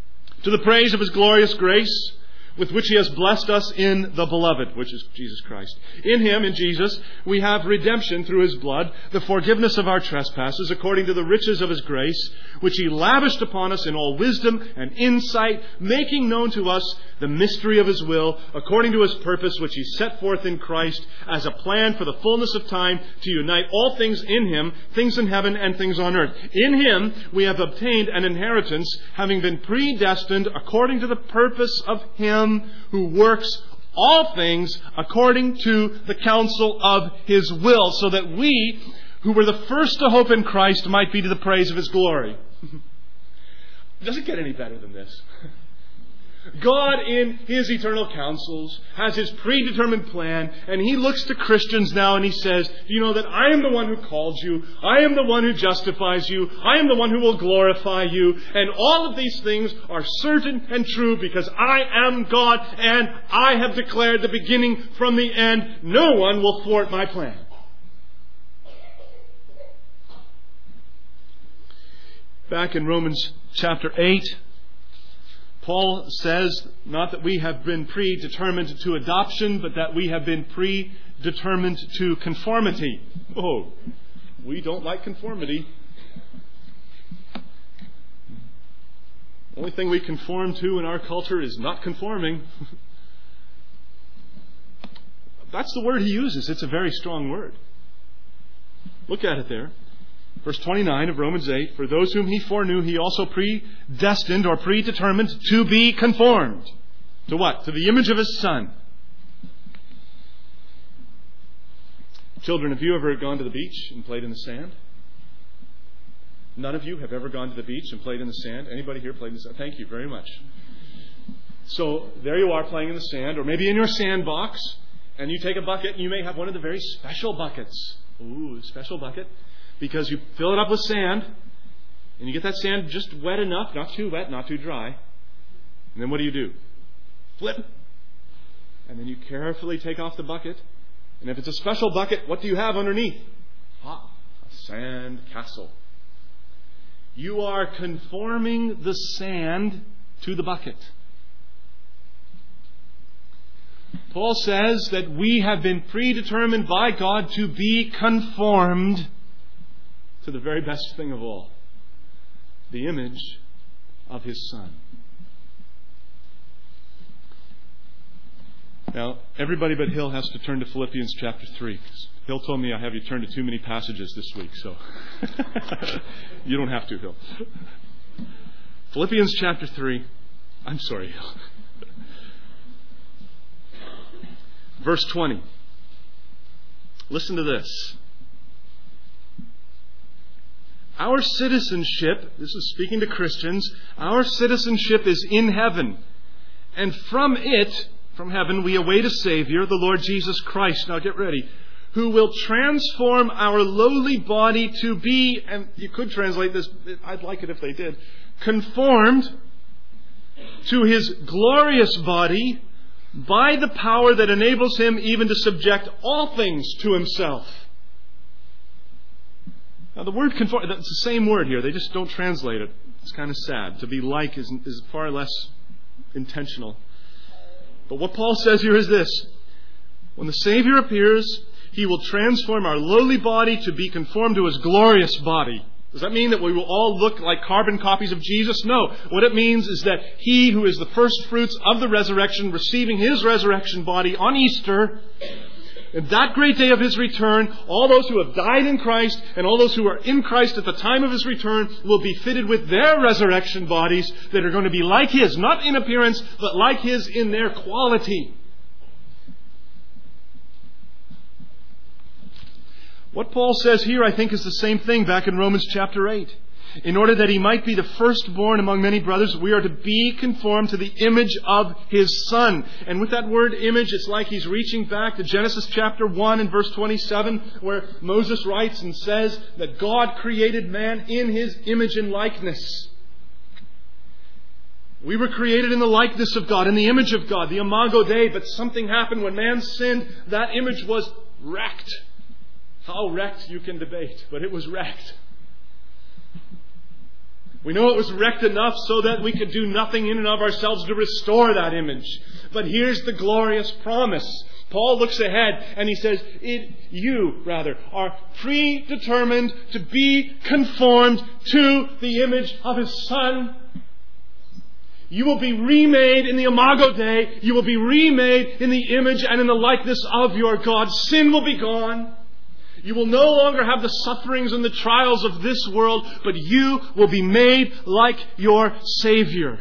to the praise of His glorious grace, with which He has blessed us in the Beloved, which is Jesus Christ. In Him, in Jesus, we have redemption through His blood, the forgiveness of our trespasses, according to the riches of His grace, which He lavished upon us in all wisdom and insight, making known to us the mystery of His will, according to His purpose, which He set forth in Christ as a plan for the fullness of time to unite all things in Him, things in heaven and things on earth. In Him we have obtained an inheritance, having been predestined according to the purpose of Him who works all things according to the counsel of His will, so that we, who were the first to hope in Christ, might be to the praise of His glory. Does it get any better than this? God, in His eternal counsels, has His predetermined plan, and He looks to Christians now and He says, you know that I am the one who called you, I am the one who justifies you, I am the one who will glorify you, and all of these things are certain and true because I am God, and I have declared the beginning from the end. No one will thwart my plan. Back in Romans chapter 8, Paul says not that we have been predetermined to adoption, but that we have been predetermined to conformity. Oh, we don't like conformity. The only thing we conform to in our culture is not conforming. That's the word he uses. It's a very strong word. Look at it there. Verse 29 of Romans 8, for those whom He foreknew, He also predestined or predetermined to be conformed. To what? To the image of His Son. Children, have you ever gone to the beach and played in the sand? None of you have ever gone to the beach and played in the sand? Anybody here played in the sand? Thank you very much. So there you are playing in the sand, or maybe in your sandbox, and you take a bucket, and you may have one of the very special buckets. Ooh, special bucket. Because you fill it up with sand, and you get that sand just wet enough, not too wet, not too dry. And then what do? Flip. And then you carefully take off the bucket. And if it's a special bucket, what do you have underneath? A sand castle. You are conforming the sand to the bucket. Paul says that we have been predetermined by God to be conformed to the very best thing of all, the image of His Son. Now, everybody but Hill has to turn to Philippians chapter 3. Hill told me I have you turn to too many passages this week, so you don't have to, Hill. Philippians chapter 3. I'm sorry, Hill. Verse 20. Listen to this. Our citizenship, this is speaking to Christians, our citizenship is in heaven. And from it, from heaven, we await a Savior, the Lord Jesus Christ. Now get ready. Who will transform our lowly body to be, and you could translate this, I'd like it if they did, conformed to His glorious body by the power that enables Him even to subject all things to Himself. Now the word conform, it's the same word here. They just don't translate it. It's kind of sad. To be like is far less intentional. But what Paul says here is this. When the Savior appears, He will transform our lowly body to be conformed to His glorious body. Does that mean that we will all look like carbon copies of Jesus? No. What it means is that He who is the first fruits of the resurrection, receiving His resurrection body on Easter, in that great day of His return, all those who have died in Christ and all those who are in Christ at the time of His return will be fitted with their resurrection bodies that are going to be like His, not in appearance, but like His in their quality. What Paul says here, I think, is the same thing back in Romans chapter 8. In order that He might be the firstborn among many brothers, we are to be conformed to the image of His Son. And with that word image, it's like he's reaching back to Genesis chapter 1 and verse 27, where Moses writes and says that God created man in His image and likeness. We were created in the likeness of God, in the image of God, the Imago Dei, but something happened when man sinned. That image was wrecked. How wrecked you can debate, but it was wrecked. We know it was wrecked enough so that we could do nothing in and of ourselves to restore that image. But here's the glorious promise. Paul looks ahead and he says, you are predetermined to be conformed to the image of His Son. You will be remade in the Imago Dei. You will be remade in the image and in the likeness of your God. Sin will be gone. You will no longer have the sufferings and the trials of this world, but you will be made like your Savior.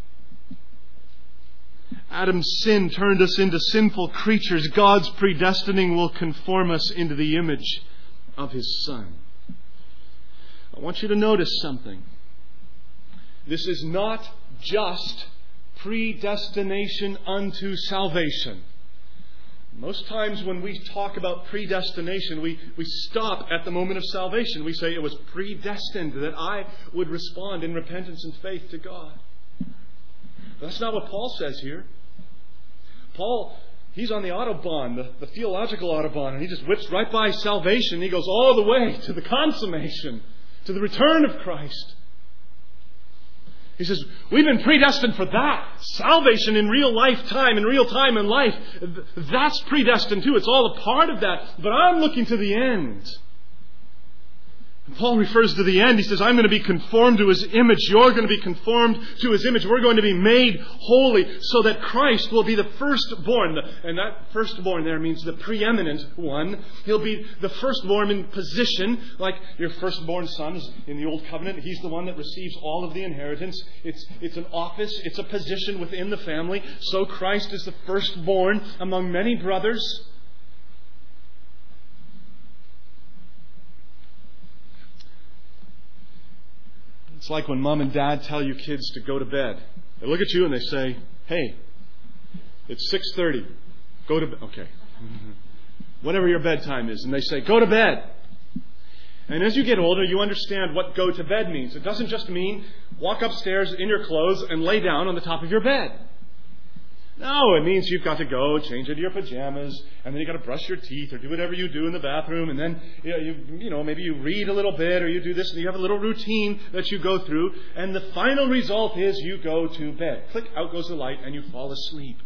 Adam's sin turned us into sinful creatures. God's predestining will conform us into the image of His Son. I want you to notice something. This is not just predestination unto salvation. Most times when we talk about predestination, we stop at the moment of salvation. We say it was predestined that I would respond in repentance and faith to God. But that's not what Paul says here. Paul, he's on the Autobahn, the theological Autobahn, and he just whips right by salvation. He goes all the way to the consummation, to the return of Christ. He says, we've been predestined for that. Salvation in real lifetime, in real time in life. That's predestined too. It's all a part of that. But I'm looking to the end. And Paul refers to the end. He says, I'm going to be conformed to His image. You're going to be conformed to His image. We're going to be made holy so that Christ will be the firstborn. And that firstborn there means the preeminent one. He'll be the firstborn in position, like your firstborn son is in the Old Covenant. He's the one that receives all of the inheritance. It's an office. It's a position within the family. So Christ is the firstborn among many brothers. It's like when mom and dad tell you kids to go to bed. They look at you and they say, hey, it's 6:30. Go to bed. Okay. Whatever your bedtime is. And they say, go to bed. And as you get older, you understand what go to bed means. It doesn't just mean walk upstairs in your clothes and lay down on the top of your bed. No, it means you've got to go, change into your pajamas, and then you've got to brush your teeth or do whatever you do in the bathroom, and then maybe you read a little bit or you do this, and you have a little routine that you go through, and the final result is you go to bed. Click, out goes the light, and you fall asleep.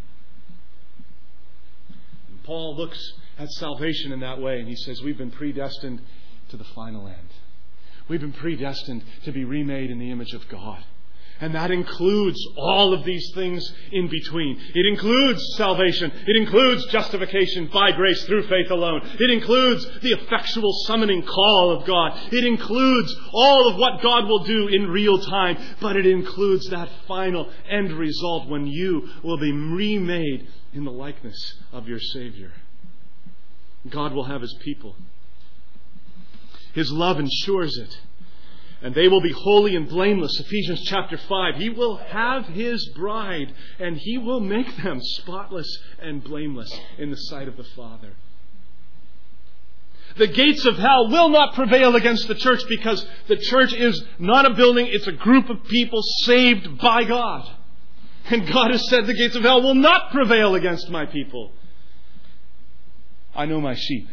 And Paul looks at salvation in that way, and he says we've been predestined to the final end. We've been predestined to be remade in the image of God. And that includes all of these things in between. It includes salvation. It includes justification by grace through faith alone. It includes the effectual summoning call of God. It includes all of what God will do in real time. But it includes that final end result when you will be remade in the likeness of your Savior. God will have His people. His love ensures it. And they will be holy and blameless. Ephesians chapter 5. He will have His bride, and He will make them spotless and blameless in the sight of the Father. The gates of hell will not prevail against the church, because the church is not a building, it's a group of people saved by God. And God has said the gates of hell will not prevail against my people. I know my sheep.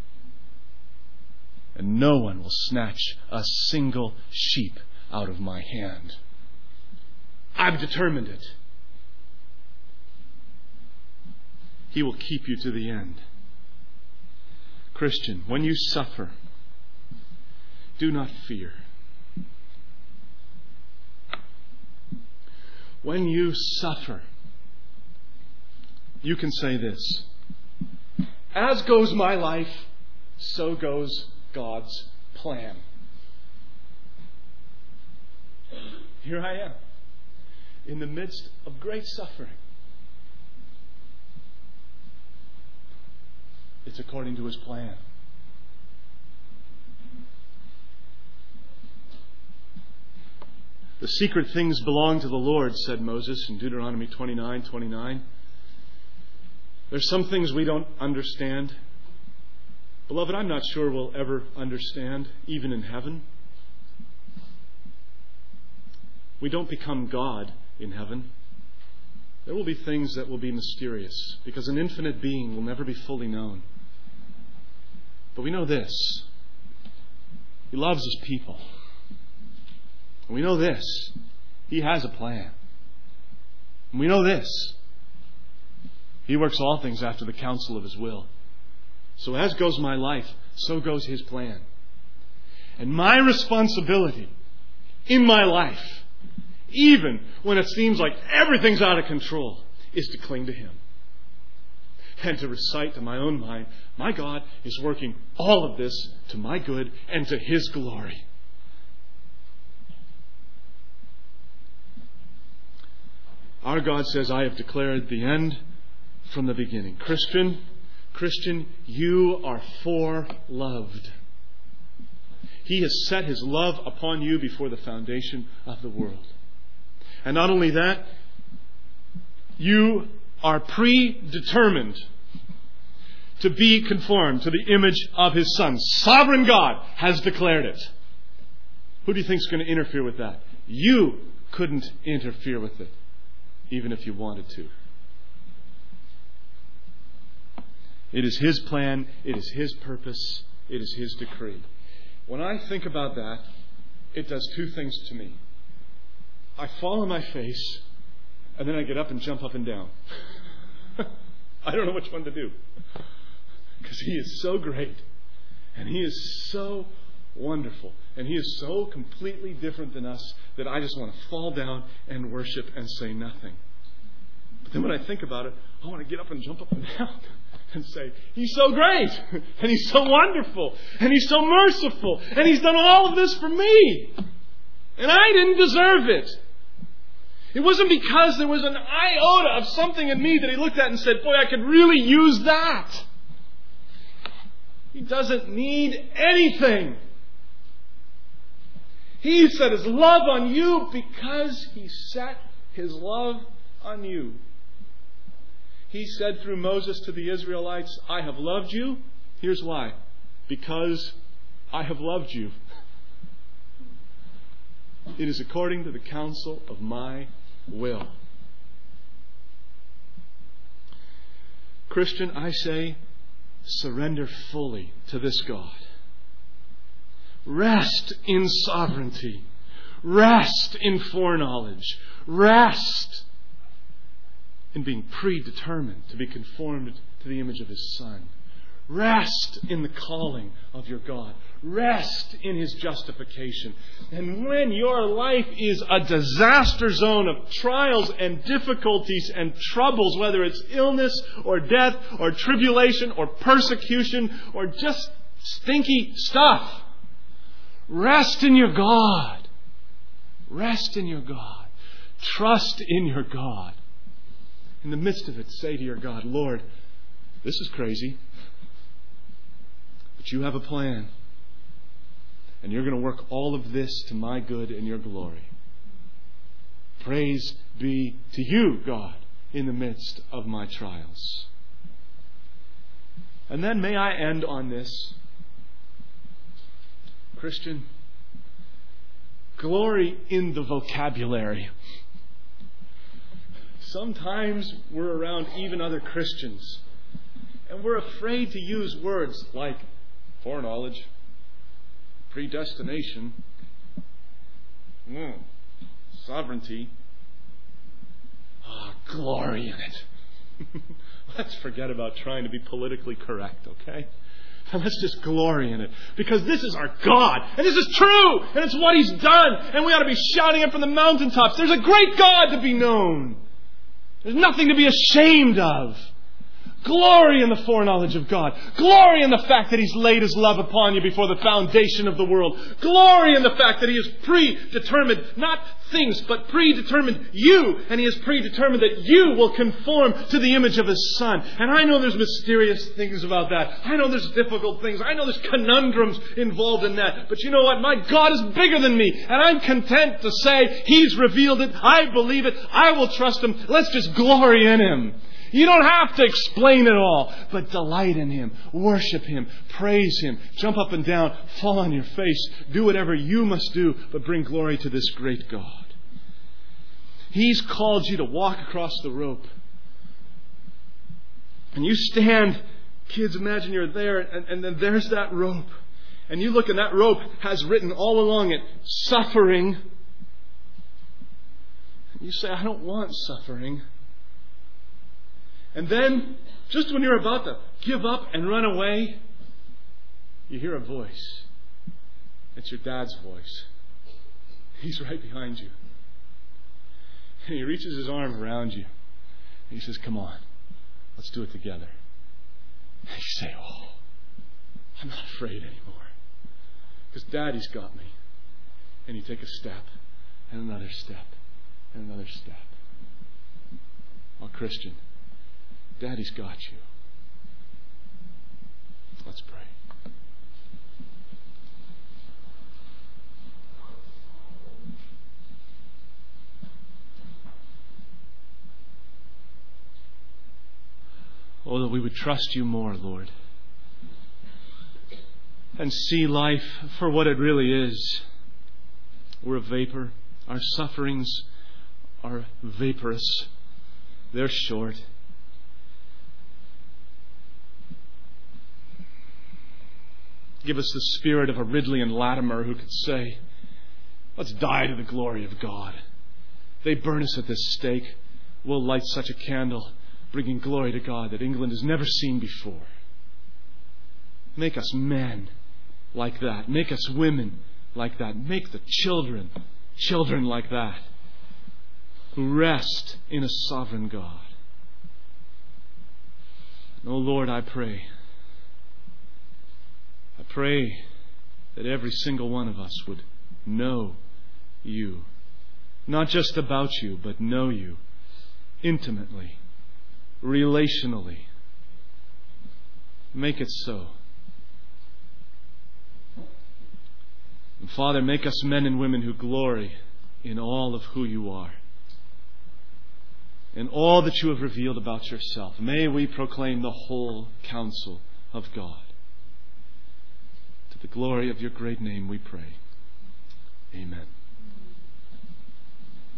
And no one will snatch a single sheep out of my hand. I've determined it. He will keep you to the end. Christian, when you suffer, do not fear. When you suffer, you can say this: as goes my life, so goes God's plan. Here I am, in the midst of great suffering. It's according to His plan. The secret things belong to the Lord, said Moses in Deuteronomy 29:29. There's some things we don't understand. Beloved, I'm not sure we'll ever understand, even in heaven. We don't become God in heaven. There will be things that will be mysterious, because an infinite being will never be fully known. But we know this: He loves His people. We know this. He has a plan. And we know this. He works all things after the counsel of His will. So as goes my life, so goes His plan. And my responsibility in my life, even when it seems like everything's out of control, is to cling to Him. And to recite to my own mind, my God is working all of this to my good and to His glory. Our God says, I have declared the end from the beginning. Christian, you are foreloved. He has set His love upon you before the foundation of the world. And not only that, you are predetermined to be conformed to the image of His Son. Sovereign God has declared it. Who do you think is going to interfere with that? You couldn't interfere with it, even if you wanted to. It is His plan. It is His purpose. It is His decree. When I think about that, it does two things to me. I fall on my face, and then I get up and jump up and down. I don't know which one to do. Because He is so great. And He is so wonderful. And He is so completely different than us that I just want to fall down and worship and say nothing. But then when I think about it, I want to get up and jump up and down and say, He's so great. And He's so wonderful. And He's so merciful. And He's done all of this for me. And I didn't deserve it. It wasn't because there was an iota of something in me that He looked at and said, boy, I could really use that. He doesn't need anything. He set His love on you because He set His love on you. He said through Moses to the Israelites, I have loved you. Here's why. Because I have loved you. It is according to the counsel of my will. Christian, I say, surrender fully to this God. Rest in sovereignty. Rest in foreknowledge. Rest in being predetermined to be conformed to the image of His Son. Rest in the calling of your God. Rest in His justification. And when your life is a disaster zone of trials and difficulties and troubles, whether it's illness or death or tribulation or persecution or just stinky stuff, rest in your God. Rest in your God. Trust in your God. In the midst of it, say to your God, Lord, this is crazy, but you have a plan. And you're going to work all of this to my good and your glory. Praise be to you, God, in the midst of my trials. And then may I end on this. Christian, glory in the vocabulary. Sometimes we're around even other Christians, and we're afraid to use words like foreknowledge, predestination, sovereignty. Glory in it. Let's forget about trying to be politically correct, okay? And let's just glory in it. Because this is our God. And this is true. And it's what He's done. And we ought to be shouting it from the mountaintops. There's a great God to be known. There's nothing to be ashamed of. Glory in the foreknowledge of God. Glory in the fact that He's laid His love upon you before the foundation of the world. Glory in the fact that He has predetermined, not things, but predetermined you. And He has predetermined that you will conform to the image of His Son. And I know there's mysterious things about that. I know there's difficult things. I know there's conundrums involved in that. But you know what? My God is bigger than me. And I'm content to say He's revealed it. I believe it. I will trust Him. Let's just glory in Him. You don't have to explain it all, but delight in Him, worship Him, praise Him, jump up and down, fall on your face, do whatever you must do, but bring glory to this great God. He's called you to walk across the rope. And you stand, kids, imagine you're there, and then there's that rope. And you look, and that rope has written all along it, suffering You say, I don't want suffering. And then, just when you're about to give up and run away, you hear a voice. It's your dad's voice. He's right behind you. And he reaches his arm around you. And he says, come on, let's do it together. And you say, oh, I'm not afraid anymore. Because Daddy's got me. And you take a step, and another step, and another step. Oh, Christian, Daddy's got you. Let's pray. Oh, that we would trust you more, Lord, and see life for what it really is. We're a vapor. Our sufferings are vaporous. They're short. Give us the spirit of a Ridley and Latimer who could say, let's die to the glory of God. They burn us at this stake. We'll light such a candle, bringing glory to God that England has never seen before. Make us men like that. Make us women like that. Make the children like that, who rest in a sovereign God. Oh Lord, I pray that every single one of us would know you. Not just about you, but know you intimately, relationally. Make it so. And Father, make us men and women who glory in all of who you are, in all that you have revealed about yourself. May we proclaim the whole counsel of God. To the glory of your great name we pray. Amen.